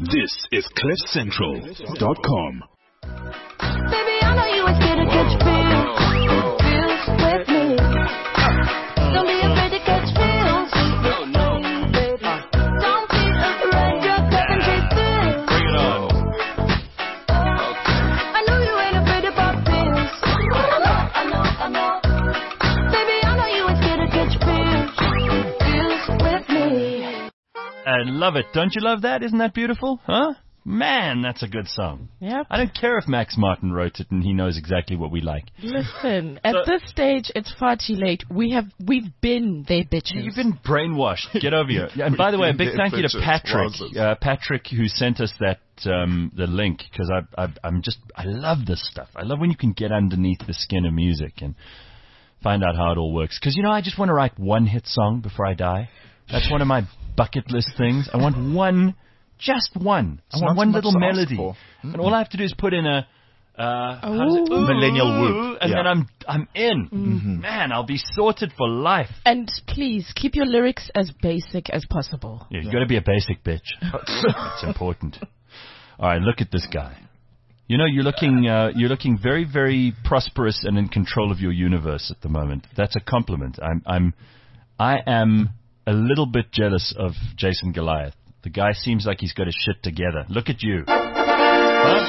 This is CliffCentral.com. Baby, I know you ain't scared to catch feels with me. Don't be afraid to catch feels with me, baby. Don't be afraid, you're catching feels. Bring it on. I know you ain't afraid about feels. I know. Baby, I know you ain't scared to catch feels with me. I love it. Don't you love that? Isn't that beautiful? Huh? Man, that's a good song. Yep. I don't care if Max Martin wrote it and he knows exactly what we like. Listen, at this stage, it's far too late. We've been their bitches. You've been brainwashed. Get over here. Yeah, and by the way, a big thank you to Patrick. Patrick, who sent us that the link, because I love this stuff. I love when you can get underneath the skin of music and find out how it all works. Because I just want to write one hit song before I die. That's one of my bucket list things. I want one. Just one. I want one little melody. And all I have to do is put in a millennial whoop. And then I'm in. Mm-hmm. Man, I'll be sorted for life. And please, keep your lyrics as basic as possible. Yeah, you've got to be a basic bitch. That's important. All right, look at this guy. You're looking very, very prosperous and in control of your universe at the moment. That's a compliment. I am a little bit jealous of Jason Goliath. The guy seems like he's got his shit together. Look at you. Huh?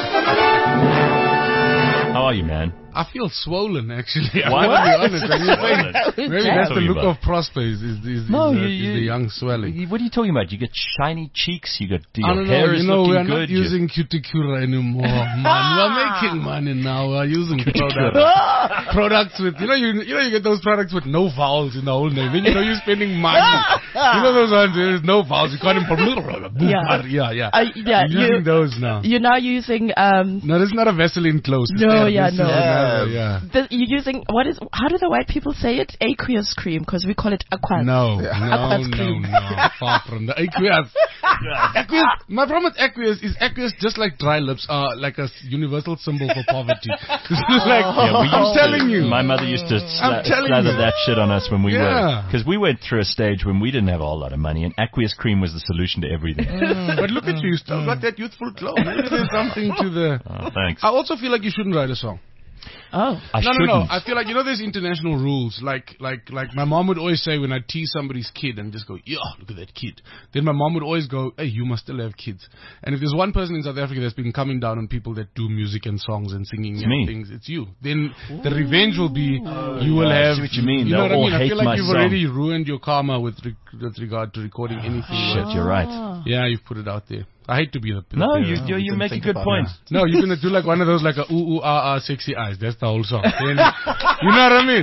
How are you, man? I feel swollen, actually. Why? I'm going to be honest. Maybe that's the look of prosper is the young swelling. What are you talking about? You get shiny cheeks. You got I don't hair know. is We are looking not good. using cuticura anymore, man. We're making money now. We're using products with you get those products with no vowels in the whole name. Then you're spending money. Those ones there's no vowels. You can't Yeah. You're using those now. You're now using No, this is not a Vaseline close. No. You're using how do the white people say it? Aqueous cream, because we call it aqueous. No, cream. far from the aqueous. My problem with aqueous just like dry lips are like a universal symbol for poverty. I'm telling you. My mother used to slather that shit on us when we were, because we went through a stage when we didn't have a whole lot of money, and aqueous cream was the solution to everything. But look at you, still got that youthful glow. Maybe there's something to the. Oh, thanks. I also feel like you shouldn't write a song. Oh. No. I feel like, there's international rules. Like my mom would always say when I tease somebody's kid and just go, yeah, look at that kid. Then my mom would always go, hey, you must still have kids. And if there's one person in South Africa that's been coming down on people that do music and songs and singing and things, it's you. Then the revenge will be, you will have. I see what you mean. You know what I mean? I feel like you've song. already ruined your karma with regard to recording anything. Shit, you're right. Yeah, you've put it out there. I hate to be the No, you make a good point. No, you're going to do like one of those like a ooh, ooh, ah, ah, sexy eyes. That's the whole song. Then, you know what I mean?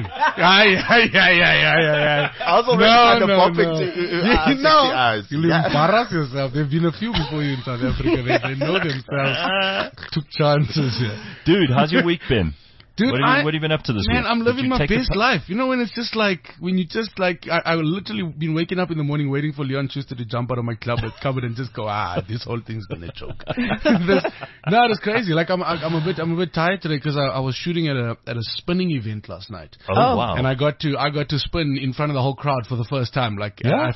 Yeah. I was already sexy eyes. You'll embarrass yourself. There have been a few before you in South Africa. They know themselves. Took chances. Dude, how's your week been? Dude, what have you been up to this week? Man, I'm living my best life. When it's just like, I literally been waking up in the morning waiting for Leon Schuster to jump out of my cupboard and just go, this whole thing's gonna choke. It's crazy. Like I'm a bit tired today because I was shooting at a spinning event last night. Oh wow! And I got to spin in front of the whole crowd for the first time. Like I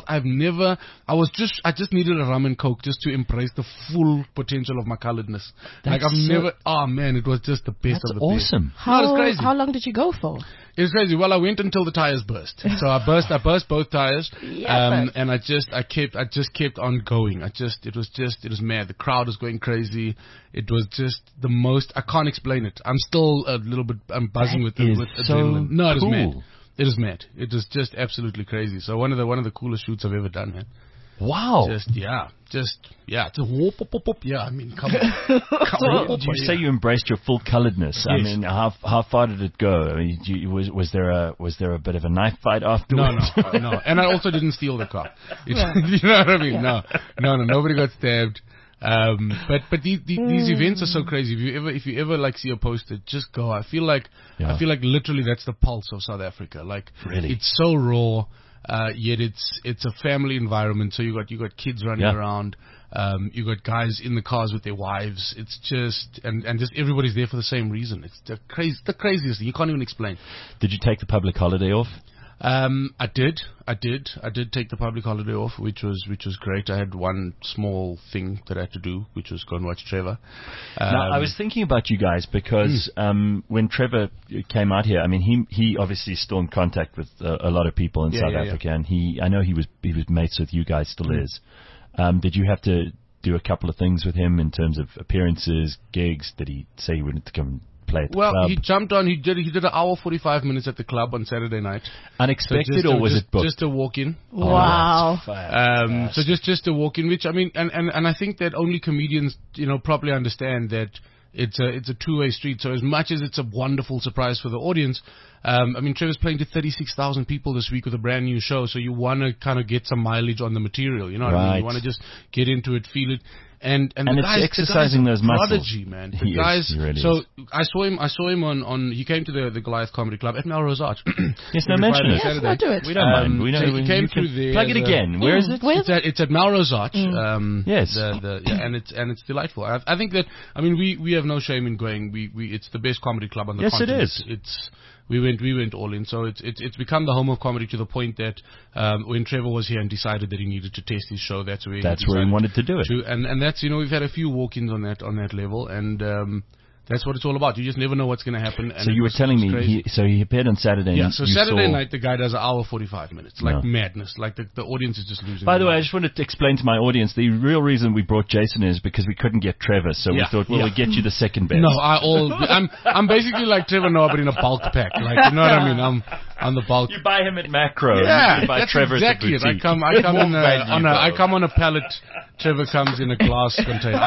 just needed a rum and coke just to embrace the full potential of my coloredness. It was just the best of the awesome. best. It's crazy. How long did you go for? It's crazy. Well, I went until the tires burst. So I burst both tires, and I just kept on going. It was mad. The crowd was going crazy. It was just the most. I can't explain it. I'm still a little bit. I'm buzzing with adrenaline. No, it is mad. It is mad. It is just absolutely crazy. So one of the coolest shoots I've ever done, man. Wow. It's a whoop. Yeah, I mean, come on. Did you say you embraced your full coloredness? Yes. I mean, how far did it go? I mean, was there a bit of a knife fight afterwards? No. And I also didn't steal the car. You know what I mean? No. Nobody got stabbed. But these events are so crazy. If you ever like see a poster, just go. I feel like literally that's the pulse of South Africa. Like, really? It's so raw. Yet it's a family environment. So you got kids running around. You got guys in the cars with their wives. It's just and just everybody's there for the same reason. It's the craziest thing. You can't even explain. Did you take the public holiday off? I did take the public holiday off, which was great. I had one small thing that I had to do, which was go and watch Trevor. Now, I was thinking about you guys because when Trevor came out here, I mean, he obviously is still in contact with a lot of people in South Africa, and I know he was mates with you guys, still is. Did you have to do a couple of things with him in terms of appearances, gigs? Did he say he wanted to come play at the club? He jumped on. He did an hour 45 minutes at the club on Saturday night. Unexpected, or was it booked? Just a walk-in. Wow. So just a walk-in, which I mean, and I think that only comedians, properly understand that it's a two-way street. So as much as it's a wonderful surprise for the audience, I mean, Trevor's playing to 36,000 people this week with a brand new show. So you want to kind of get some mileage on the material. You know what I mean? You want to just get into it, feel it. And the it's guys, exercising those muscles. Prodigy, man. The guys. Really so is. I saw him on. He came to the Goliath Comedy Club at Melrose Arch. Yes, no, mention it. Yes, no, do it. We don't mind. We know. So he came through there. Plug it again. Where is it? It's at Melrose Arch. Yes. And it's delightful. I think that, I mean, we have no shame in going. It's the best comedy club on the continent. Yes, it is. We went all in. So it's become the home of comedy to the point that when Trevor was here and decided that he needed to test his show, that's where he wanted to do it. And that's, we've had a few walk-ins on that level, and that's what it's all about. You just never know what's going to happen. And so you were telling me, he appeared on Saturday. Yeah, so Saturday night the guy does an hour 45 minutes, like madness. Like the audience is just losing. By the way, I just wanted to explain to my audience, the real reason we brought Jason is because we couldn't get Trevor, so we thought, we'll get you the second best. No, I'm basically like Trevor Noah, but in a bulk pack. Like, you know what I mean? I'm the bulk. You buy him at Macro. Yeah, you buy that's Trevor exactly at the it. I come on a pallet. Trevor comes in a glass container.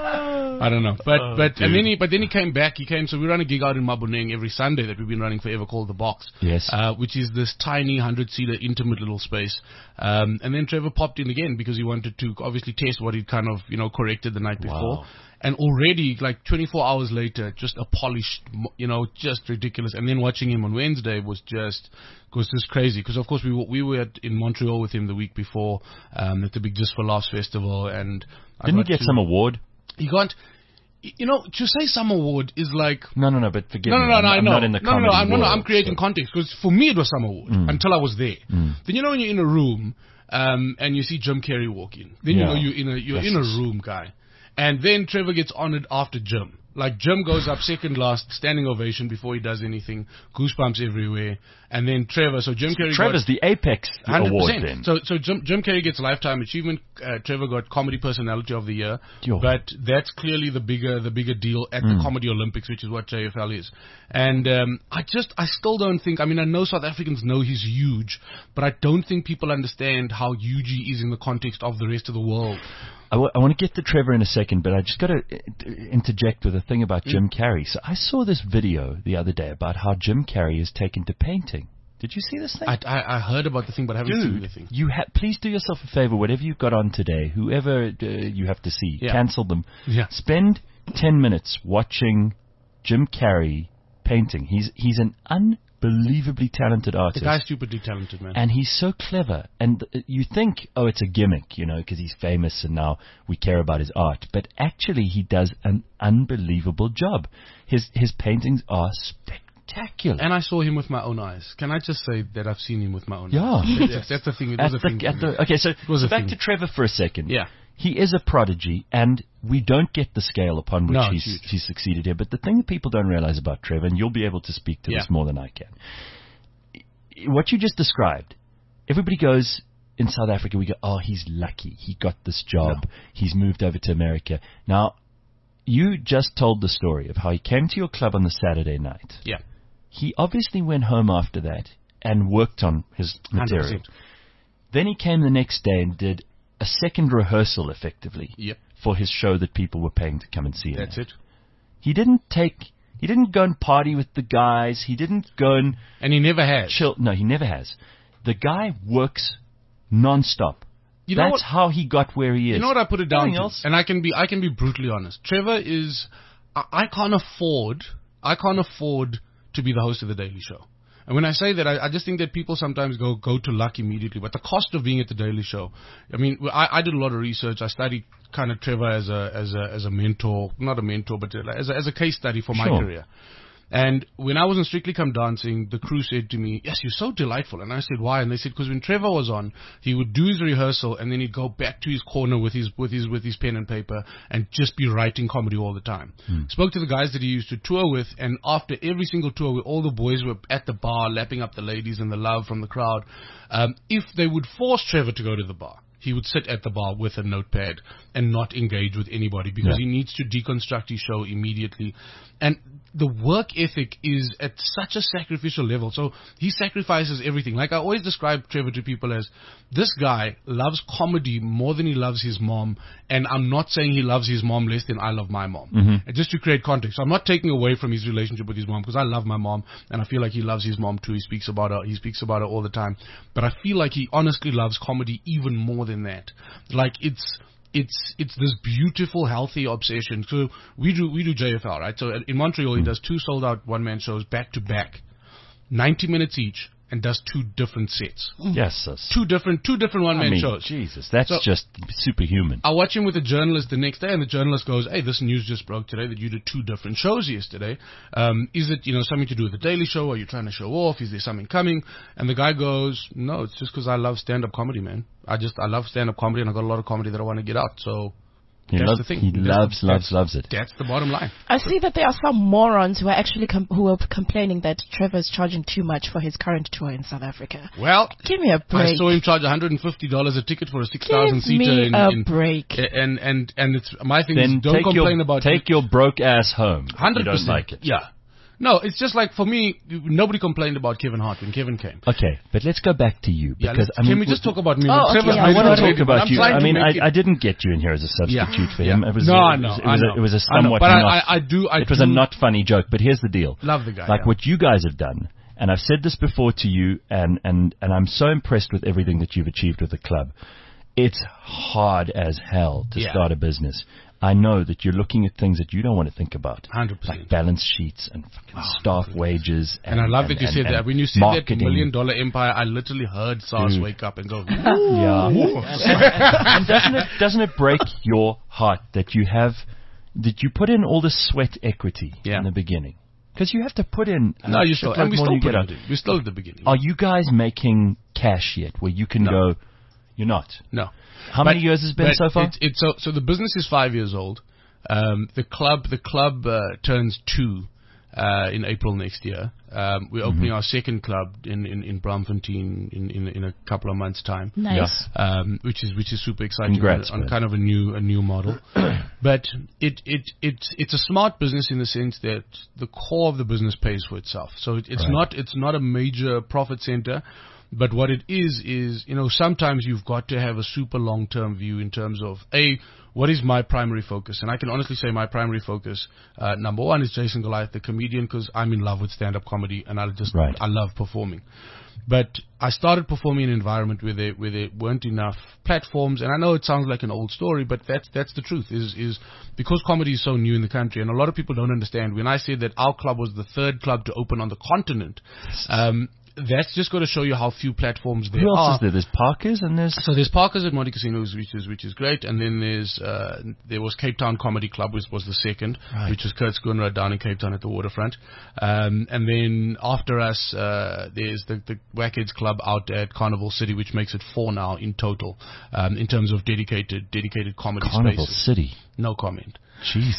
I don't know. But then he came back. So we run a gig out in Maboneng every Sunday that we've been running forever called The Box. Yes. Which is this tiny 100-seater intimate little space. And then Trevor popped in again because he wanted to obviously test what he'd kind of, corrected the night before. And already, like 24 hours later, just a polished, just ridiculous. And then watching him on Wednesday was just crazy. Because of course we were in Montreal with him the week before at the big Just for Laughs festival. And didn't he get some award? He got. To say some award is like... No, but forgive me. I'm not in the comedy world. I'm creating context, because for me it was some award until I was there. Then when you're in a room and you see Jim Carrey walk in, then you're in a room, guy. And then Trevor gets honored after Jim. Like, Jim goes up second last, standing ovation before he does anything, goosebumps everywhere. And then Trevor, so Jim Carrey Trevor's the apex 100%. Award then. So Jim Carrey gets Lifetime Achievement. Trevor got Comedy Personality of the Year. But that's clearly the bigger deal at the Comedy Olympics, which is what JFL is. And I still don't think, I mean, I know South Africans know he's huge, but I don't think people understand how huge he is in the context of the rest of the world. I want to get to Trevor in a second, but I just got to interject with a thing about Jim Carrey. So I saw this video the other day about how Jim Carrey is taken to painting. Did you see this thing? I heard about the thing, but I haven't seen the thing. Please do yourself a favor. Whatever you've got on today, whoever you have to see, cancel them. Yeah. Spend 10 minutes watching Jim Carrey painting. He's an unbelievably talented artist. The guy's stupidly talented, man. And he's so clever. And you think, it's a gimmick, because he's famous and now we care about his art. But actually, he does an unbelievable job. His paintings are spectacular. And I saw him with my own eyes. Can I just say that I've seen him with my own eyes? That's the thing. It was a thing. Okay, so back to Trevor for a second. Yeah. He is a prodigy, and we don't get the scale upon which he's succeeded here. But the thing that people don't realize about Trevor, and you'll be able to speak to this more than I can, what you just described, everybody goes, in South Africa, we go, he's lucky. He got this job. He's moved over to America. Now, you just told the story of how he came to your club on the Saturday night. Yeah. He obviously went home after that and worked on his material. 100%. Then he came the next day and did a second rehearsal, effectively, for his show that people were paying to come and see him. That's it. He didn't go and party with the guys. He didn't go and he never has. Chill. No, he never has. The guy works non-stop. That's how he got where he is. You know what I put it down to? And I can be brutally honest. Trevor is, I can't afford to be the host of The Daily Show. And when I say that, I just think that people sometimes go to luck immediately. But the cost of being at The Daily Show, I mean, I did a lot of research. I studied kind of Trevor as a mentor, not a mentor, but as a case study for my career. And when I was in Strictly Come Dancing, the crew said to me, "Yes, you're so delightful." And I said, "Why?" And they said, "Because when Trevor was on, he would do his rehearsal and then he'd go back to his corner with his pen and paper and just be writing comedy all the time." Spoke to the guys that he used to tour with, and after every single tour where all the boys were at the bar lapping up the ladies and the love from the crowd, if they would force Trevor to go to the bar, he would sit at the bar with a notepad and not engage with anybody because he needs to deconstruct his show immediately. And the work ethic is at such a sacrificial level. So he sacrifices everything. Like I always describe Trevor to people as, this guy loves comedy more than he loves his mom. And I'm not saying he loves his mom less than I love my mom. And just to create context, I'm not taking away from his relationship with his mom, because I love my mom and I feel like he loves his mom too. He speaks about her all the time. But I feel like he honestly loves comedy even more than that. Like it's this beautiful, healthy obsession. So we do JFL, right? So in Montreal, he does 2 sold-out one-man shows back-to-back, 90 minutes each, and does 2 different sets. Yes, two different one-man shows. Jesus, that's just superhuman. I watch him with a journalist the next day, and the journalist goes, "Hey, this news just broke today that you did 2 different shows yesterday. Is it, something to do with the Daily Show? Are you trying to show off? Is there something coming?" And the guy goes, "No, it's just because I love stand-up comedy, man. I love stand-up comedy, and I got a lot of comedy that I want to get out." So that's the thing. He loves it. That's the bottom line. I see that there are some morons who are actually who are complaining that Trevor's charging too much for his current tour in South Africa. Well, give me a break. I saw him charge $150 a ticket for a 6,000 seater. Give me a break. And it's my thing. Then is don't complain about take your broke ass home. 100%. You don't like it. Yeah. No, it's just like, for me, nobody complained about Kevin Hart when Kevin came. Okay, but let's go back to you. Because can we just talk about me? I want to talk about you. I mean, I didn't get you in here as a substitute for him. It was it was a somewhat it was a not funny joke. But here's the deal. Love the guy. Like what you guys have done, and I've said this before to you, and I'm so impressed with everything that you've achieved with the club. It's hard as hell to start a business. I know that you're looking at things that you don't want to think about. 100%. Like balance sheets and fucking staff wages. And I love that you said that. When you said that $1 million empire, I literally heard SARS wake up and go, yeah. And doesn't it break your heart that you put in all the sweat equity in the beginning? Because you have to put in. No, you still, and we still put it. We're still at the beginning. Are you guys making cash yet where you can go? You're not. No. How many years has it been so far? So the business is 5 years old. The club turns 2 in April next year. We're opening our second club in Braamfontein in a couple of months' time. Nice. Which is super exciting. Congrats, on kind of a new model. But it's a smart business in the sense that the core of the business pays for itself. So it's not a major profit center. But what it is, sometimes you've got to have a super long-term view in terms of, what is my primary focus? And I can honestly say my primary focus, number one, is Jason Goliath, the comedian, because I'm in love with stand-up comedy and I love performing. But I started performing in an environment where there weren't enough platforms, and I know it sounds like an old story, but that's the truth, is because comedy is so new in the country, and a lot of people don't understand. When I said that our club was the 3rd club to open on the continent, that's just going to show you how few platforms there are. Who else is there? There's Parker's and there's Parker's at Monte Casinos, which is great, and then there was Cape Town Comedy Club, which was the second, which was Kurt Schoonraad down in Cape Town at the waterfront, and then after us there's the Wackheads Club out at Carnival City, which makes it 4 now in total, in terms of dedicated comedy Carnival spaces. City. No comment. Jeez.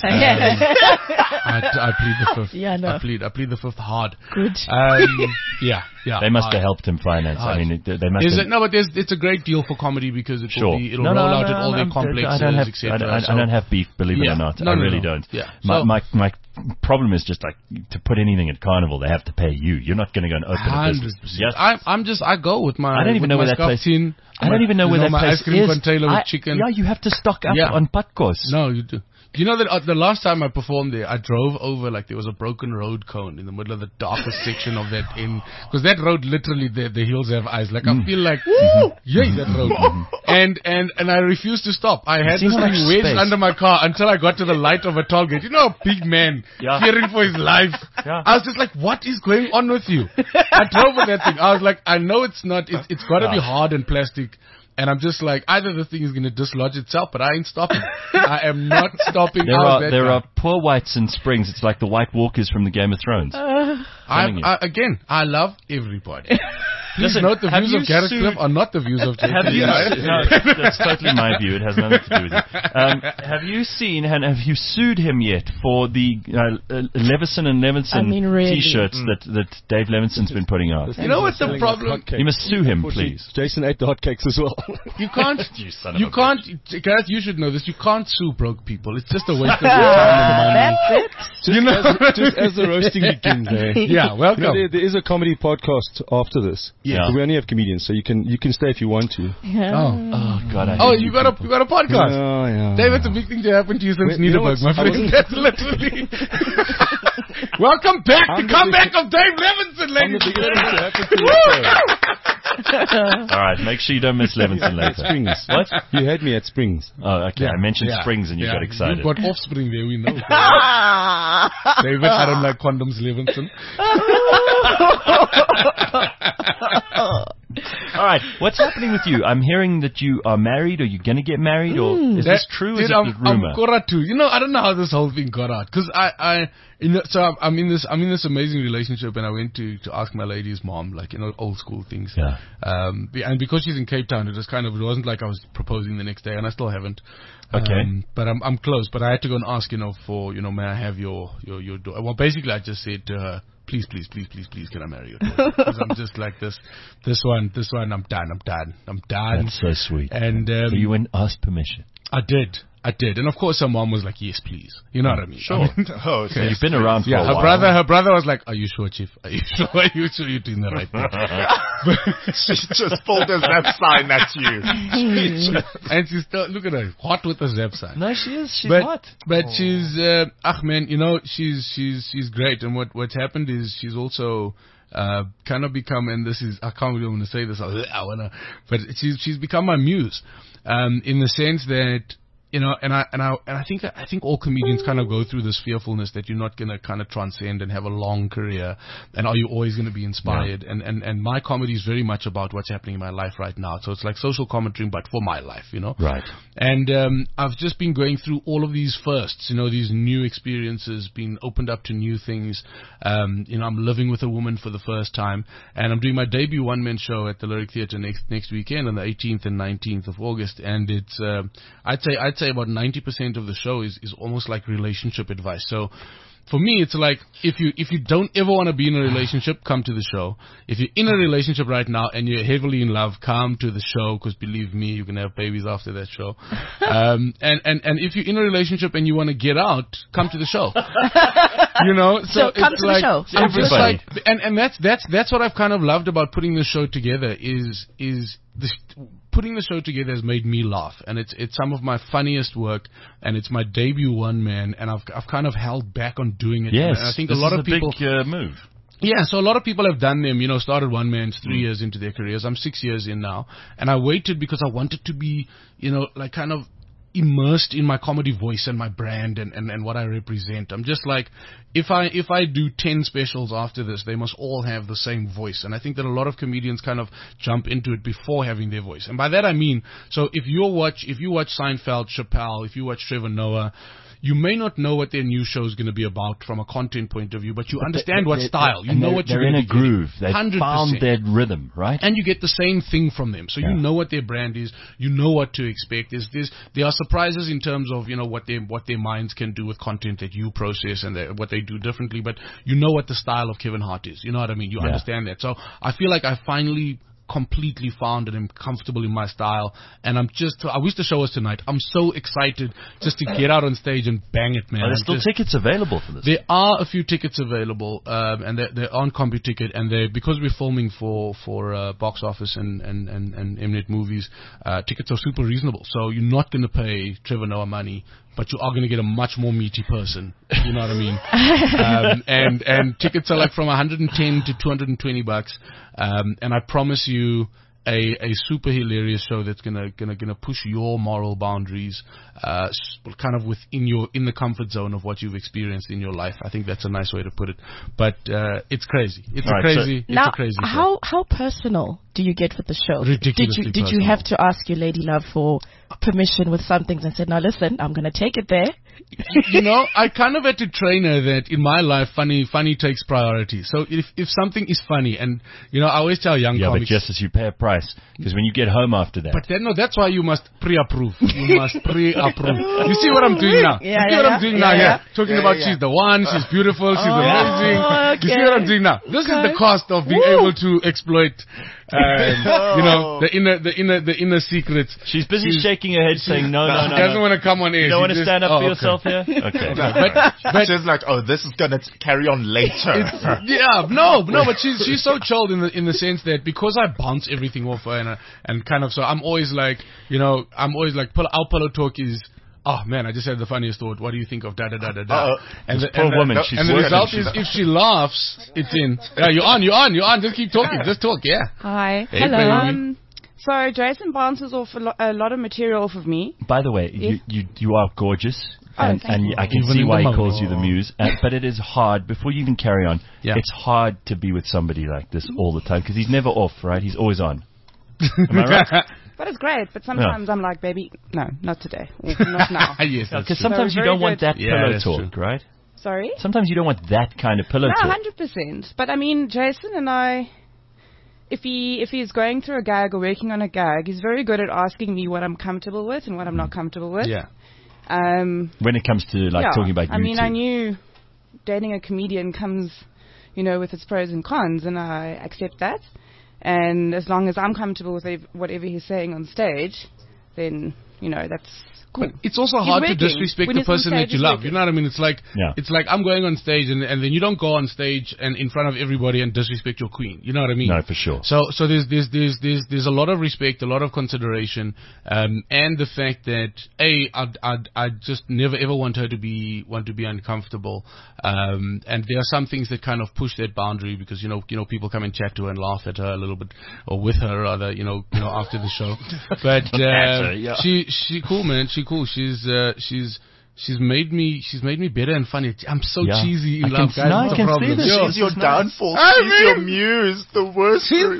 I plead the 5th. Yeah, no. I plead the 5th hard. Good. Yeah. They must have helped him finance. I mean, they must. But it's a great deal for comedy because it'll roll out at all their complexes, etc. I don't have beef, believe it or not. I really don't. Yeah. My problem is just like to put anything at Carnival, they have to pay you. You're not going to go and open a business. Yes. I go with my. I don't even know where that place. I don't even know where that place is. Ice cream container with chicken. Yeah, you have to stock up on patkos. No, you do. You know that the last time I performed there, I drove over like there was a broken road cone in the middle of the darkest section of that because that road literally the hills have eyes. Like I feel like that road, and I refused to stop. I had this thing wedged under my car until I got to the light of a toll gate. You know, a big man fearing for his life. Yeah. I was just like, what is going on with you? I drove with that thing. I was like, I know it's not. It's got to be hard and plastic. And I'm just like, either the thing is going to dislodge itself, but I ain't stopping. I am not stopping. There are poor whites in Springs. It's like the White Walkers from the Game of Thrones. Again, I love everybody. Please note the views of Gareth Cliff are not the views of JP. No, that's totally my view. It has nothing to do with you. Have you seen and have you sued him yet for the Leveson and Levinson T-shirts that Dave Levinson's been putting out? You know what's the problem? You must sue him, please. Jason ate the hotcakes as well. You can't. Gareth, you should know this. You can't sue broke people. It's just a waste of your time and money. That's it. Just as the roasting begins, Yeah, welcome. There is a comedy podcast after this. Yeah. We only have comedians, so you can stay if you want to. Yeah. Oh God! You got a podcast. Oh yeah. Dave, it's a big thing to happen to you since Niederberg, my friend. That's literally. Welcome back. The comeback of Dave Levinson, ladies and gentlemen. All right, make sure you don't miss Levinson later. Springs. What? You had me at Springs. Oh, okay. I mentioned Springs and you got excited. You've got offspring there, we know. David, I don't like condoms, Levinson. All right, what's happening with you? I'm hearing that you are married, or you're going to get married, or is this true? Or is it a rumor? I'm Gora too. I don't know how this whole thing got out, because I'm in this amazing relationship, and I went to ask my lady's mom, like old school things. Yeah. And because she's in Cape Town, it wasn't like I was proposing the next day, and I still haven't. Okay. But I'm close. But I had to go and ask, for may I have your daughter? Well, basically, I just said to her, please, can I marry you? Because I'm just like this one, I'm done. That's so sweet. And so you went and asked permission. I did. And of course her mom was like, yes, please. You know what I mean? Sure. So you've been around for a while. Her brother was like, are you sure, Chief? Are you sure? Are you sure you're doing the right thing? She just pulled a Zap sign at you. And she's still, look at her, hot with the Zap sign. No, she is. She's hot. But she's, she's great. And what's happened is she's also kind of become, and this is, I can't really want to say this, but she's become my muse, in the sense that, and I think all comedians kind of go through this fearfulness that you're not going to kind of transcend and have a long career, and are you always going to be inspired? Yeah. And my comedy is very much about what's happening in my life right now. So it's like social commentary, but for my life, Right. And I've just been going through all of these firsts, these new experiences, being opened up to new things. I'm living with a woman for the first time, and I'm doing my debut one-man show at the Lyric Theatre next weekend on the 18th and 19th of August, and it's I'd say about 90% of the show is almost like relationship advice. So for me, it's like, if you don't ever want to be in a relationship, come to the show. If you're in a relationship right now and you're heavily in love, come to the show, because believe me, you can have babies after that show. And if you're in a relationship and you want to get out, come to the show. So come to the show. Everybody. And that's what I've kind of loved about putting the show together is putting the show together has made me laugh, and it's some of my funniest work, and it's my debut one man, and I've kind of held back on doing it. Yes, and I think this a lot is of people big move. Yeah, so a lot of people have done them, started one man's 3 years into their careers. I'm 6 years in now, and I waited because I wanted to be, like kind of immersed in my comedy voice and my brand and what I represent. I'm just like, if I do 10 specials after this, they must all have the same voice. And I think that a lot of comedians kind of jump into it before having their voice. And by that I mean, so if you watch Seinfeld, Chappelle, if you watch Trevor Noah, you may not know what their new show is going to be about from a content point of view, but you understand what style. You know what you're going to be. They're in a groove. They've found their rhythm, right? And you get the same thing from them. So you know what their brand is. You know what to expect. There are surprises in terms of, what their minds can do with content that you process and what they do differently. But you know what the style of Kevin Hart is. You know what I mean? You understand that. So I feel like I finally completely found and I'm comfortable in my style, and I wish the show was tonight. I'm so excited just to get out on stage and bang it, man. Are there still tickets available for this? There are a few tickets available, and they're on CompuTicket, and because we're filming for Box Office and Mnet Movies, tickets are super reasonable. So you're not going to pay Trevor Noah money, but you are going to get a much more meaty person. You know what I mean? And tickets are like from $110 to $220. And I promise you, a super hilarious show that's gonna push your moral boundaries, kind of in the comfort zone of what you've experienced in your life. I think that's a nice way to put it. But it's crazy. It's a crazy show. How personal do you get with the show? Ridiculously Did you have to ask your lady love for permission with some things and said, now listen, I'm going to take it there? I kind of had to train her that in my life, funny takes priority. So if something is funny, and I always tell young comics, but just as you pay a price, because when you get home after that. But that's why you must pre-approve. You must pre-approve. You see what I'm doing now? I'm doing now? Yeah. Talking about she's the one, she's beautiful, she's amazing. Okay. You see what I'm doing now? This is the cost of being able to exploit. The inner secrets. She's busy shaking her head, saying, "No, She doesn't want to come on air. You don't want to stand up for yourself here." Okay. But she's like, "Oh, this is gonna carry on later." But she's so chilled in the sense that because I bounce everything off her and kind of, so I'm always like, our pillow talk is, oh man, I just had the funniest thought. What do you think of da da da da da? And the poor woman. And the result is, if she laughs, it's in. Yeah, you're on. Just keep talking. Just talk. Yeah. Hi. Hey, hello. So Jason bounces off a lot of material off of me. By the way, you are gorgeous. And I can see why he calls you the muse. But it is hard, before you even carry on, it's hard to be with somebody like this all the time, because he's never off, right? He's always on. Am I right? But it's great. But sometimes I'm like, baby, no, not today. Or not now. Yes, because sometimes you don't want that pillow talk, right? Sorry? Sometimes you don't want that kind of pillow talk. 100%. But I mean, Jason and I, if he's going through a gag or working on a gag, he's very good at asking me what I'm comfortable with and what I'm not comfortable with. Yeah. When it comes to talking about you I mean, I knew dating a comedian comes, with its pros and cons, and I accept that. And as long as I'm comfortable with whatever he's saying on stage, then, that's cool. But it's also hard to disrespect the person that you love. You know what I mean? It's like I'm going on stage, and then you don't go on stage and in front of everybody and disrespect your queen. You know what I mean? No, for sure. So there's a lot of respect, a lot of consideration, and the fact that I just never ever want her to be uncomfortable. And there are some things that kind of push that boundary, because people come and chat to her and laugh at her a little bit, or with her rather, after the show. But she cool, man. She cool. She's made me better and funny. I'm so cheesy in love, guys. No, I can see this. She's your downfall. She's your muse. The worst. She's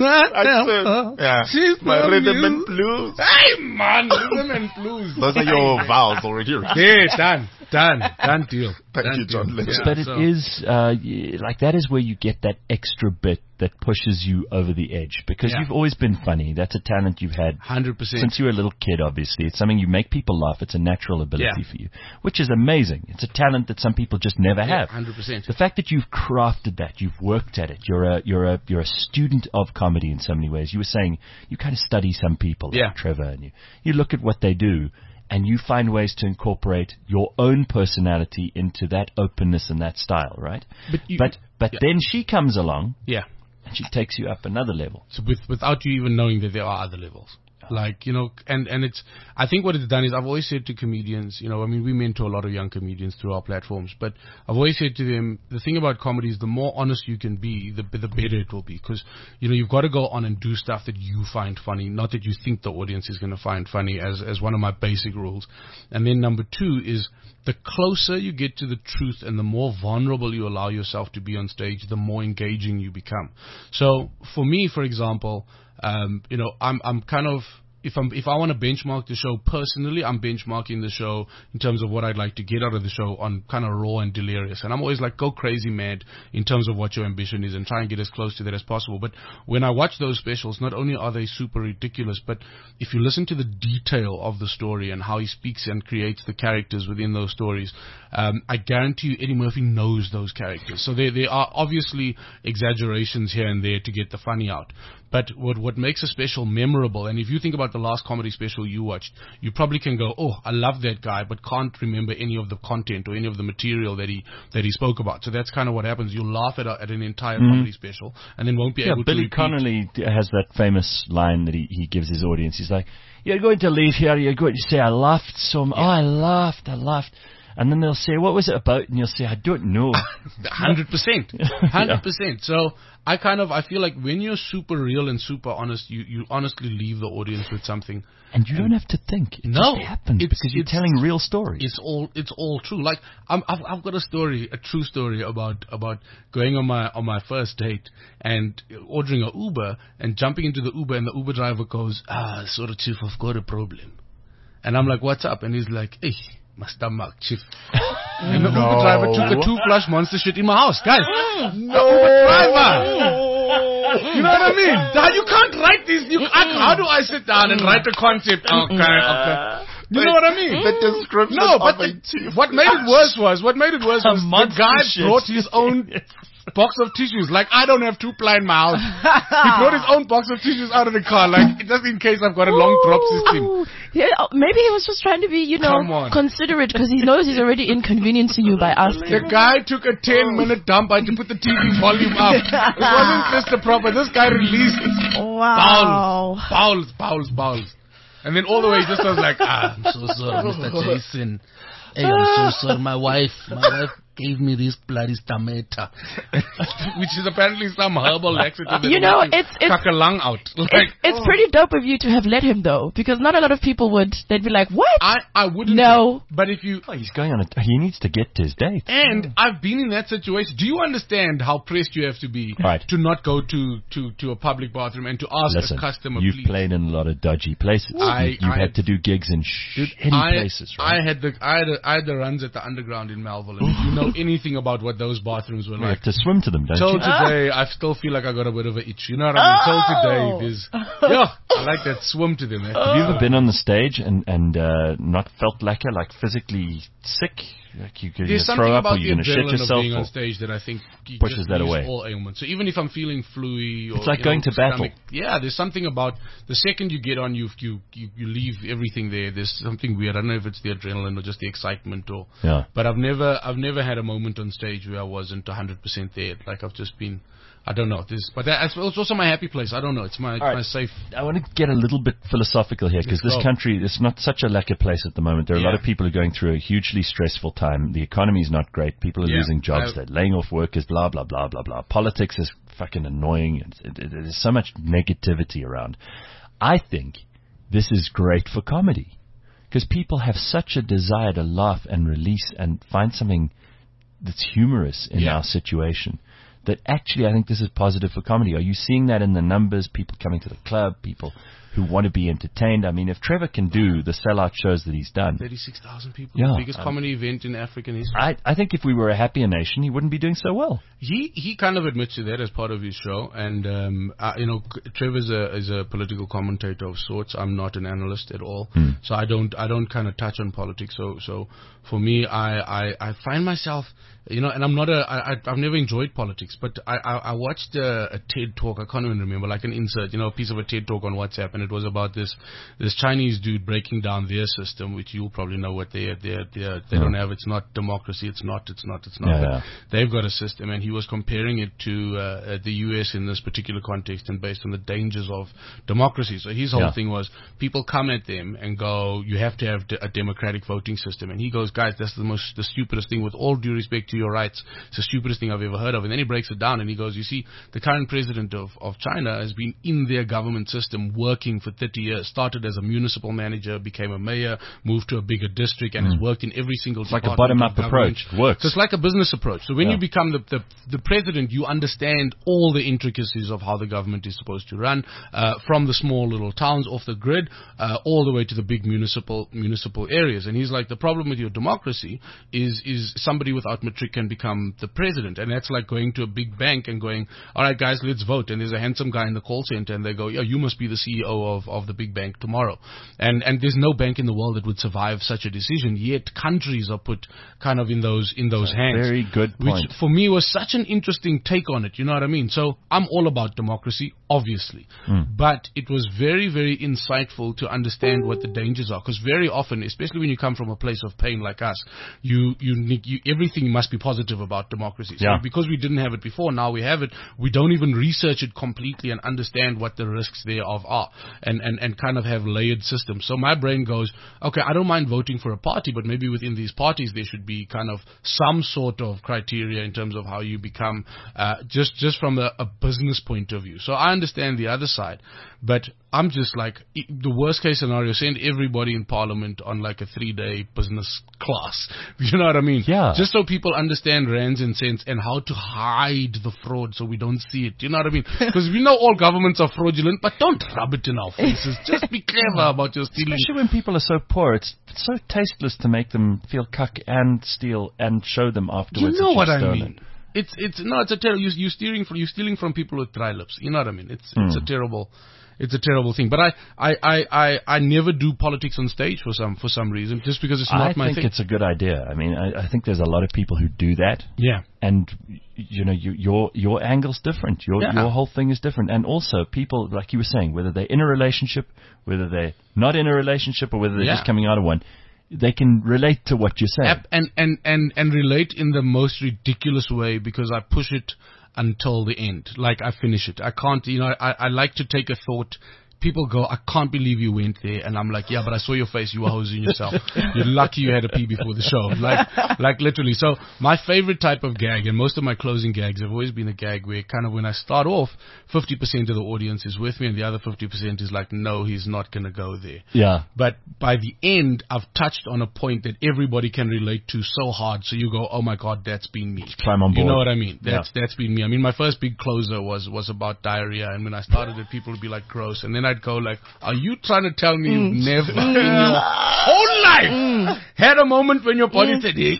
She's my rhythm and blues. Hey man, rhythm and blues. Those are your vowels already. Yeah, done deal. Thank you, John. But it is that is where you get that extra bit that pushes you over the edge, because you've always been funny. That's a talent you've had 100% since you were a little kid. Obviously, it's something you make people laugh. It's a natural ability for you, which is amazing. It's a talent that some people just never have. 100%. The fact that you've crafted that, you've worked at it. You're a student of comedy in so many ways. You were saying you kind of study some people, like Trevor, and you look at what they do, and you find ways to incorporate your own personality into that openness and that style, right? But then she comes along, and she takes you up another level. So without you even knowing that there are other levels. Like, and it's, I think what it's done is, I've always said to comedians, we mentor a lot of young comedians through our platforms, but I've always said to them, the thing about comedy is the more honest you can be, the better it will be. Because, you've got to go on and do stuff that you find funny, not that you think the audience is going to find funny, as one of my basic rules. And then number two is, the closer you get to the truth and the more vulnerable you allow yourself to be on stage, the more engaging you become. So for me, for example, I'm kind of, if I want to benchmark the show personally, I'm benchmarking the show in terms of what I'd like to get out of the show on kind of raw and delirious. And I'm always like, go crazy mad in terms of what your ambition is and try and get as close to that as possible. But when I watch those specials, not only are they super ridiculous, but if you listen to the detail of the story and how he speaks and creates the characters within those stories, I guarantee you Eddie Murphy knows those characters. So there are obviously exaggerations here and there to get the funny out. But what makes a special memorable, and if you think about the last comedy special you watched, you probably can go, oh, I love that guy, but can't remember any of the content or any of the material that he spoke about. So that's kind of what happens. You'll laugh at an entire comedy special, and then won't be able to Billy Connolly has that famous line that he gives his audience. He's like, you're going to leave here, you're going to say, I laughed so much. Oh, I laughed. And then they'll say, what was it about? And you'll say, I don't know. 100%. 100%. So I feel like when you're super real and super honest, you honestly leave the audience with something. And you don't have to think. It just happens because you're telling real stories. It's all true. Like I've got a true story about going on my first date and ordering an Uber and jumping into the Uber, and the Uber driver goes, sort of, Chief, I've got a problem. And I'm like, what's up? And he's like, my stomach, Chief. And the Uber driver took a 2-flush Monster shit in my house. Guys, the Uber driver. You know what I mean? You can't write these. How do I sit down and write a concept? Okay. You know what I mean? The description what made it worse was the guy brought his own box of tissues. Like, I don't have 2-ply in my house. He brought his own box of tissues out of the car, like, just in case I've got a long drop system. Yeah, maybe he was just trying to be, considerate, because he knows he's already inconveniencing you by asking. The guy took a 10-minute dump. I had to put the TV volume up. It wasn't just a proper. This guy released bowels. And then all the way he just was like, I'm so sorry, Mr. Jason. Hey, I'm so sorry. My wife gave me this bloody stomata, which is apparently some herbal laxative. It's lung out. It's pretty dope of you to have let him, though, because not a lot of people would. They'd be like, "What?" I wouldn't. No, but if you, he's going on. He needs to get to his date. And I've been in that situation. Do you understand how pressed you have to be to not go to a public bathroom and to ask a customer? You've please? Played in a lot of dodgy places. You've had to do gigs in shitty places. Right? I had the runs at the Underground in Melville, and if you know anything about what those bathrooms were like. You have to swim to them, don't you? Till today, I still feel like I got a bit of an itch. You know what I mean? Till today, I like that swim to them. Have you ever been on the stage and not felt like physically sick? Like you're going to throw up or you're going to shit yourself? Of being on stage that I think pushes that away. All ailments. So even if I'm feeling flu-y or it's like going to battle. Yeah, there's something about the second you get on, you leave everything there. There's something weird. I don't know if it's the adrenaline or just the excitement or. Yeah. But I've never had a moment on stage where I wasn't 100% there. Like I've just been. I don't know this, but it's also my happy place. I don't know. It's my safe. I want to get a little bit philosophical here because this country is not such a lacquer place at the moment. There are a lot of people who are going through a hugely stressful time. The economy is not great. People are losing jobs. They're laying off workers. Blah blah blah blah blah. Politics is fucking annoying. There's so much negativity around. I think this is great for comedy because people have such a desire to laugh and release and find something that's humorous in our situation. That actually I think this is positive for comedy. Are you seeing that in the numbers? People coming to the club, people who want to be entertained. I mean, if Trevor can do the sellout shows that he's done. 36,000 people. The biggest comedy event in African history. I think if we were a happier nation, he wouldn't be doing so well. He kind of admits to that as part of his show. And, Trevor is a political commentator of sorts. I'm not an analyst at all. So I don't kind of touch on politics. So for me, I find myself, and I'm not I've never enjoyed politics, but I watched a TED talk. I can't even remember, like an insert, a piece of a TED talk on WhatsApp, and it was about this Chinese dude breaking down their system, which you'll probably know what they don't have. It's not democracy. It's not. But they've got a system, and he was comparing it to the US in this particular context, and based on the dangers of democracy. So his whole thing was people come at them and go, you have to have a democratic voting system, and he goes, guys, that's the stupidest thing. With all due respect to your rights, it's the stupidest thing I've ever heard of. And then he breaks it down and he goes, you see, the current president of China has been in their government system working for 30 years, started as a municipal manager, became a mayor, moved to a bigger district, and has worked in every single department. Like a bottom-up approach. It works. So it's like a business approach. So when you become the president, you understand all the intricacies of how the government is supposed to run, from the small little towns off the grid, all the way to the big municipal areas. And he's like, the problem with your democracy is somebody without matric can become the president. And that's like going to a big bank and going, all right, guys, let's vote. And there's a handsome guy in the call center and they go, yeah, you must be the CEO of the big bank tomorrow. And there's no bank in the world that would survive such a decision. Yet countries are put kind of in those hands. Very good point. Which for me was such an interesting take on it. You know what I mean? So I'm all about democracy, obviously. But it was very, very insightful to understand what the dangers are. Because very often, especially when you come from a place of pain like us, everything must be positive about democracy. So because we didn't have it before, now we have it. We don't even research it completely and understand what the risks thereof are. and kind of have layered systems. So my brain goes, okay, I don't mind voting for a party, but maybe within these parties there should be kind of some sort of criteria in terms of how you become, just from a business point of view. So I understand the other side, but I'm just like, the worst case scenario, send everybody in Parliament on like a 3-day business class. You know what I mean? Yeah. Just so people understand rands and cents and how to hide the fraud so we don't see it. You know what I mean? Because we know all governments are fraudulent, but don't rub it in our faces. Just be clever about your stealing. Especially when people are so poor, it's so tasteless to make them feel cuck and steal and show them afterwards. You know what I stolen. mean? It's a terrible. You're stealing from people with dry lips. You know what I mean? It's a terrible. It's a terrible thing. But I never do politics on stage for some reason, just because it's not my thing. I think it's a good idea. I mean, I think there's a lot of people who do that. Yeah. And you know, your angle's different. Your whole thing is different. And also, people, like you were saying, whether they're in a relationship, whether they're not in a relationship, or whether they're just coming out of one, they can relate to what you're saying. And relate in the most ridiculous way, because I push it until the end. Like, I finish it. I can't, I like to take a thought. People go, I can't believe you went there. And I'm like, yeah, but I saw your face. You were hosing yourself. You're lucky you had a pee before the show. Like literally. So my favorite type of gag, and most of my closing gags have always been a gag where kind of when I start off, 50% of the audience is with me and the other 50% is like, no, he's not going to go there. Yeah. But by the end, I've touched on a point that everybody can relate to so hard. So you go, oh my God, that's been me. Climb on board. You know what I mean? That's been me. I mean, my first big closer was about diarrhea. And when I started it, people would be like, gross. And then I'd go like, are you trying to tell me you've never in your whole life had a moment when your body said, hey,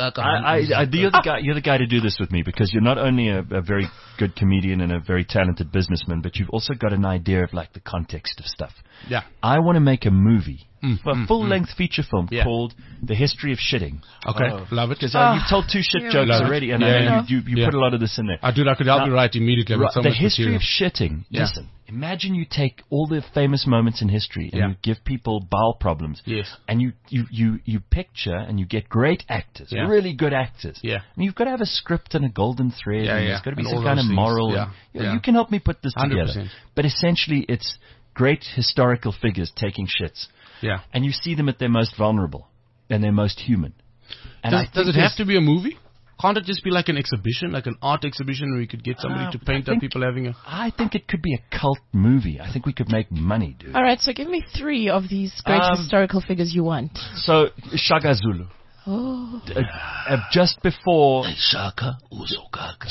you're the guy to do this with me, because you're not only a very good comedian and a very talented businessman, but you've also got an idea of like the context of stuff. Yeah. I want to make a movie, a full-length feature film called The History of Shitting. Okay, love it. Because you've told 2 shit jokes already, and I know you put a lot of this in there. I could help you write immediately with so The much History material. of Shitting. Listen, imagine you take all the famous moments in history and you give people bowel problems. Yes. And you picture and you get great actors, really good actors. Yeah. And you've got to have a script and a golden thread, and there's got to be some kind of things. moral. And, you can help me put this 100%. together. But essentially, it's great historical figures taking shits. Yeah. And you see them at their most vulnerable and their most human. And does it have to be a movie? Can't it just be like an exhibition, like an art exhibition where you could get somebody to paint up people having a... I think it could be a cult movie. I think we could make money, dude. All right, so give me 3 of these great historical figures you want. So, Shaka Zulu. Oh. Just before... Shaka Uzokaka.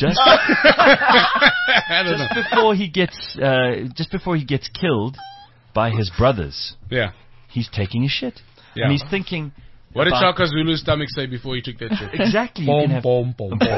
Just before he gets killed by his brothers. Yeah. He's taking a shit. Yeah. And he's thinking... What did Shaka Zulu's stomach say before he took that shit? Exactly. Boom, boom, boom, boom.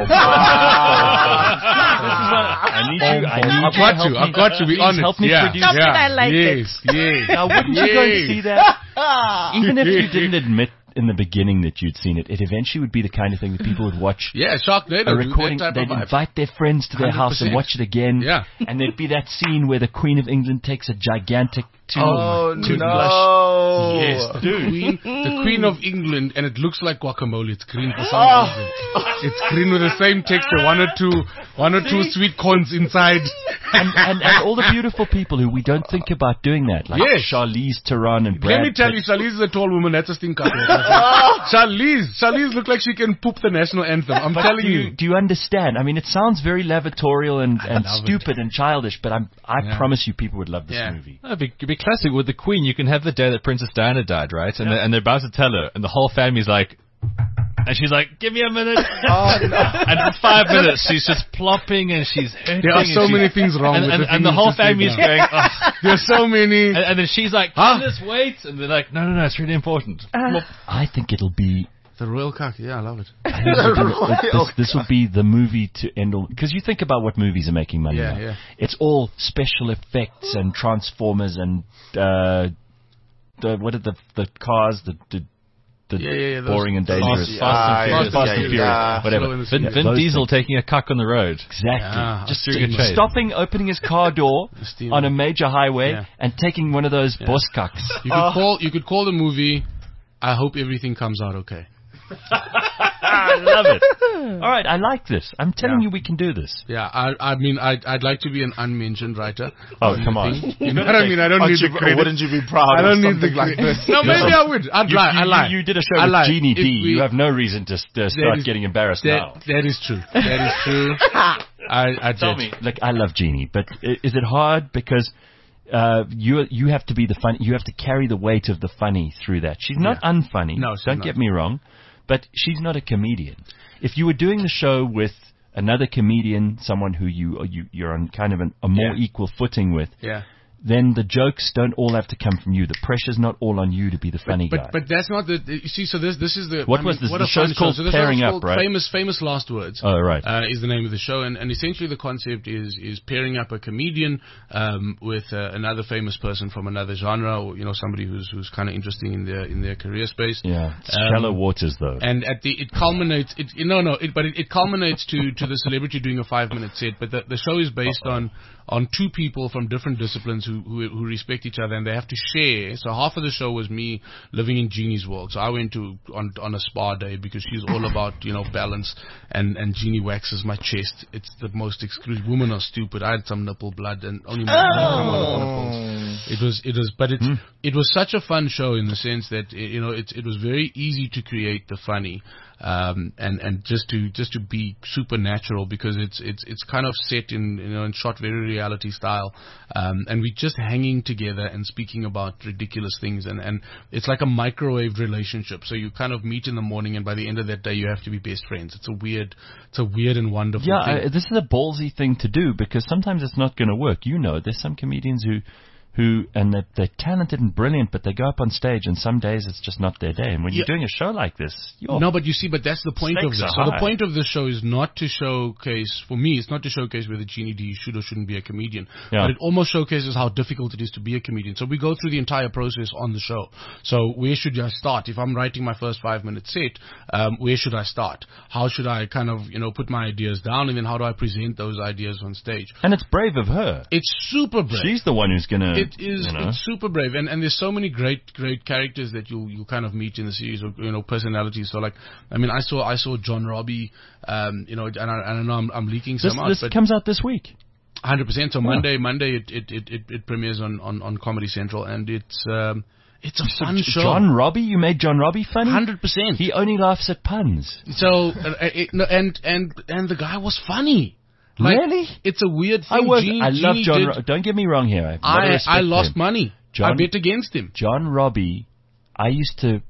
I've got you. Be honest. Help me produce. Stop it, I like it. Yes. Now, wouldn't you go and see that? Even if you didn't admit in the beginning that you'd seen it, it eventually would be the kind of thing that people would watch. Yeah, Sharknado. A recording. They'd invite their friends to their 100%. house and watch it again. Yeah. And there'd be that scene where the Queen of England takes a gigantic toothbrush. Yes, the Queen of England, and it looks like guacamole. It's green for some reason. It's green with the same texture. One or two sweet corns inside. and all the beautiful people who we don't think about doing that, like Charlize Theron and Brad Let me tell you, Charlize is a tall woman. That's a stinker. Charlize looks like she can poop the national anthem. I'm telling you. Do you understand? I mean, it sounds very lavatorial and stupid and childish, but I promise you, people would love this movie. It'd be classic with the Queen. You can have the day that Princess Diana died, right? And they're about to tell her, and the whole family's like, and she's like, give me a minute. And for 5 minutes, she's just plopping and she's hurting. There are so many things wrong with and the whole family is going, there's so many. And then she's like, just wait. And they're like, no, it's really important. I think it'll be... The royal cock, I love it. This will be the movie to end all... Because you think about what movies are making money now. Yeah. It's all special effects and Transformers and... what are the cars, the boring and dangerous. Fast and Furious. Whatever. Vin Diesel taking a cuck on the road. Exactly. Just doing a chase. Stopping, opening his car door on a major highway and taking one of those boss cucks. You could call the movie, I Hope Everything Comes Out Okay. I love it. All right, I like this. I'm telling you we can do this. Yeah, I mean, I'd like to be an unmentioned writer. Oh, come on. You know what I mean? I don't need the credit. Wouldn't you be proud of something like this? No, maybe I would. I'd lie. You did a show with Jeannie D. You have no reason to start getting embarrassed now. That is true. That is true. I tell me. Like, I love Jeannie, but is it hard because you have to be the funny? You have to carry the weight of the funny through that. She's not unfunny. No, don't get me wrong, but she's not a comedian. If you were doing the show with another comedian, someone who you're on kind of a more equal footing with, then the jokes don't all have to come from you. The pressure's not all on you to be the funny guy. But that's not the... You see, so this is the... What was this? The show's called Pairing Up, right? Famous Last Words. Oh, right. Is the name of the show. And essentially the concept is pairing up a comedian with another famous person from another genre, or, somebody who's kind of interesting in their career space. Yeah. It's shallow waters, though. And it culminates... It culminates to the celebrity doing a 5-minute set. But the show is based on two people from different disciplines who respect each other, and they have to share. So half of the show was me living in Jeannie's world. So I went on a spa day because she's all about balance, and Jeannie waxes my chest. It's the most exclusive. Women are stupid. I had some nipple blood, and only my nipples. It was such a fun show in the sense that it was very easy to create the funny. And just to be supernatural because it's kind of set in shot very reality style, and we're just hanging together and speaking about ridiculous things, and it's like a microwave relationship. So you kind of meet in the morning, and by the end of that day you have to be best friends. It's a weird and wonderful thing. This is a ballsy thing to do because sometimes it's not going to work. There's some comedians who and they're talented and brilliant, but they go up on stage and some days it's just not their day. And when you're doing a show like this, but you see, but that's the point of this. So the point of this show is not to showcase, for me, it's not to showcase whether Jeannie D should or shouldn't be a comedian, but it almost showcases how difficult it is to be a comedian. So we go through the entire process on the show. So where should I start? If I'm writing my first 5-minute set, where should I start? How should I kind of, put my ideas down, and then how do I present those ideas on stage? And it's brave of her. It's super brave. She's the one who's going to... It's super brave, and there's so many great characters that you'll kind of meet in the series, or personalities. So like, I saw John Robbie, and I know I'm leaking some out. This comes out this week. 100%. So Monday it premieres on Comedy Central, and it's a fun show. John Robbie, you made John Robbie funny? 100%. He only laughs at puns. So and the guy was funny. Really? It's a weird thing. I love John. Don't get me wrong here. I lost money. I bet against him. John Robbie, I used to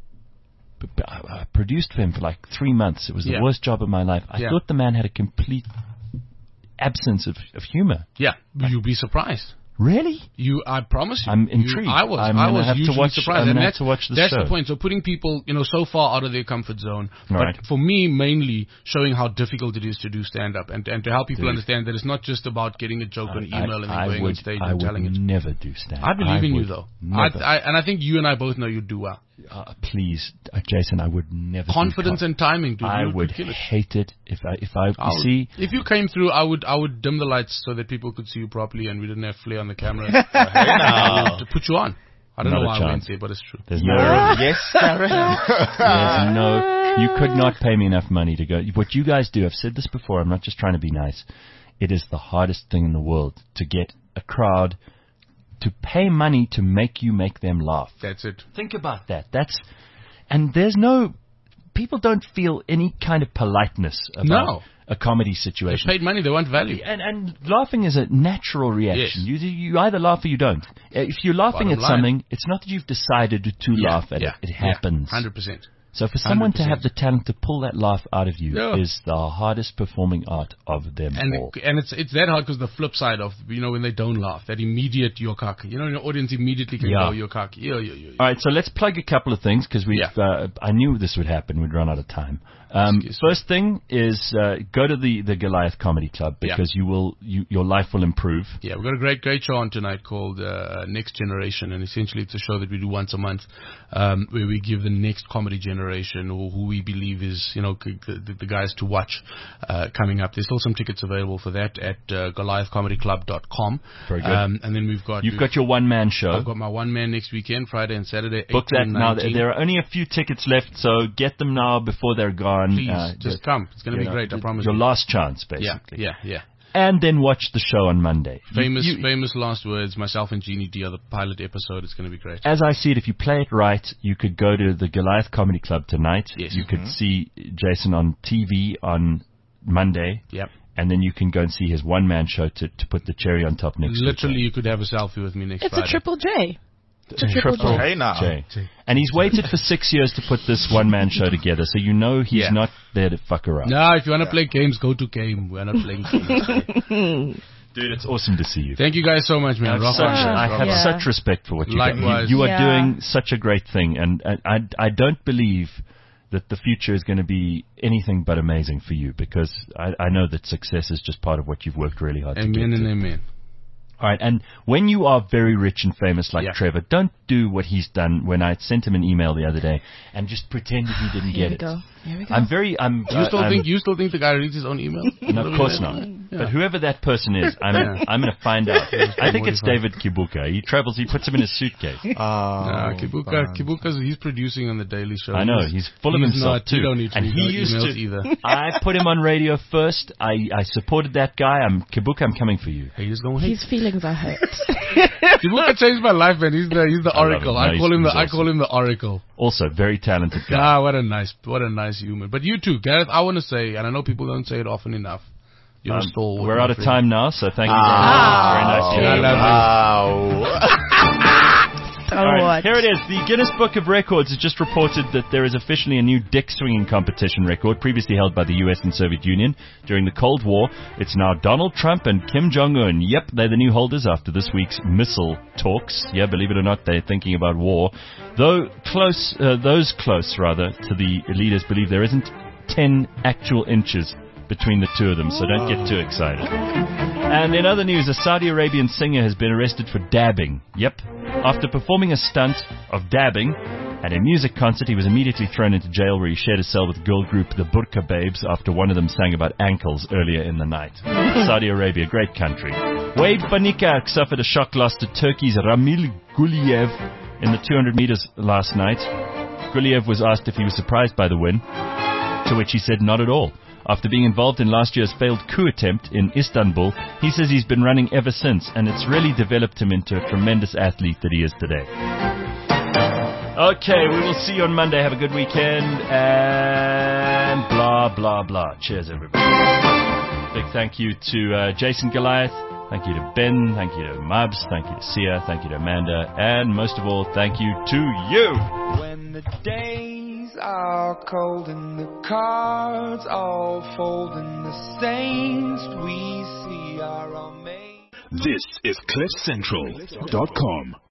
produced for him for like 3 months. It was the worst job of my life. I thought the man had a complete absence of humor. Yeah, you'd be surprised. Really? I promise you. I'm intrigued. I was hugely surprised. I'm going to have to watch the show. That's the point. So putting people, so far out of their comfort zone. Right. But for me, mainly showing how difficult it is to do stand-up and to help people understand that it's not just about getting a joke on email and then going on stage and telling it. I would never do stand-up. I believe in you, though. And I think you and I both know you'd do well. Please, Jason, I would never. Confidence and timing, dude. I would hate it if If you came through, I would dim the lights so that people could see you properly, and we didn't have flare on the camera. To put you on. I don't know why I went there, but it's true. There's no. Yes, Darren. There's no. You could not pay me enough money to go. What you guys do, I've said this before. I'm not just trying to be nice. It is the hardest thing in the world to get a crowd to pay money to make you make them laugh. That's it. Think about that. And there's no, people don't feel any kind of politeness about a comedy situation. They paid money, they want value. And laughing is a natural reaction. Yes. You either laugh or you don't. If you're laughing at something, it's not that you've decided to laugh at it. It happens. 100%. So for someone 100%. To have the talent to pull that laugh out of you is the hardest performing art of them all. And it's that hard because the flip side of, when they don't laugh, that immediate your cock. Your audience immediately can go your cock. All right, so let's plug a couple of things because I knew this would happen. We'd run out of time. First thing is go to the Goliath Comedy Club because your life will improve. Yeah, we've got a great show on tonight called Next Generation, and essentially it's a show that we do once a month where we give the next comedy generation generation, or who we believe is, the guys to watch coming up. There's still some tickets available for that at GoliathComedyClub.com. Very good. And then you've got your one-man show. I've got my one-man next weekend, Friday and Saturday. Book 18, that now. 19. There are only a few tickets left, so get them now before they're gone. Please, just come. It's going to be great, I promise your you. last chance, basically. Yeah. And then watch the show on Monday. Famous last words. Myself and Jeannie D are the pilot episode. It's going to be great. As I see it, if you play it right, you could go to the Goliath Comedy Club tonight. Yes. You could see Jason on TV on Monday. Yep. And then you can go and see his one-man show to put the cherry on top next week. Literally, you could have a selfie with me next Friday. It's a triple J. It's a triple J now. And he's waited for 6 years to put this one-man show together, so he's not there to fuck around. No, if you want to play games, go to Game. We're not playing games. Dude, it's awesome to see you. Thank you guys so much, man. I have such respect for what you do. You are doing such a great thing, and I don't believe that the future is going to be anything but amazing for you, because I know that success is just part of what you've worked really hard to get to. Amen and amen. All right, and when you are very rich and famous like Trevor, don't do what he's done when I sent him an email the other day and just pretend that he didn't get it. Here we go. You still think the guy reads his own email? No, of course not. But whoever that person is, I'm going to find out. I think it's David Kibuka. He travels. He puts him in his suitcase. Kibuka, he's producing on the Daily Show. I know. He's full of himself too. You don't need to and he used to either. I put him on radio first. I supported that guy. Kibuka, I'm coming for you. His feelings are hurt. Kibuka changed my life, man. He's the oracle. I call him the oracle. Also, very talented guy. What a nice human. But you too, Gareth. I want to say, and I know people don't say it often enough. You're a stalwart. We're out of time now, so thank you very much. Very nice. All right, here it is. The Guinness Book of Records has just reported that there is officially a new dick swinging competition record previously held by the US and Soviet Union during the Cold War. It's now Donald Trump and Kim Jong-un. Yep, they're the new holders after this week's missile talks. Yeah, believe it or not, they're thinking about war. Those close to the leaders believe there isn't 10 actual inches between the two of them, so don't get too excited. And in other news, a Saudi Arabian singer has been arrested for dabbing. Yep. After performing a stunt of dabbing at a music concert, he was immediately thrown into jail, where he shared a cell with the girl group The Burqa Babes after one of them sang about ankles earlier in the night. Saudi Arabia, great country. Wade Banika suffered a shock loss to Turkey's Ramil Guliev in the 200 meters last night. Guliev was asked if he was surprised by the win, to which he said not at all. After being involved in last year's failed coup attempt in Istanbul, he says he's been running ever since, and it's really developed him into a tremendous athlete that he is today. Okay, we will see you on Monday. Have a good weekend, and blah, blah, blah. Cheers, everybody. Big thank you to Jason Goliath. Thank you to Ben. Thank you to Mubs. Thank you to Sia. Thank you to Amanda. And most of all, thank you to you. When the days are cold and the cards all fold and the saints we see are all made. This is CliffCentral.com.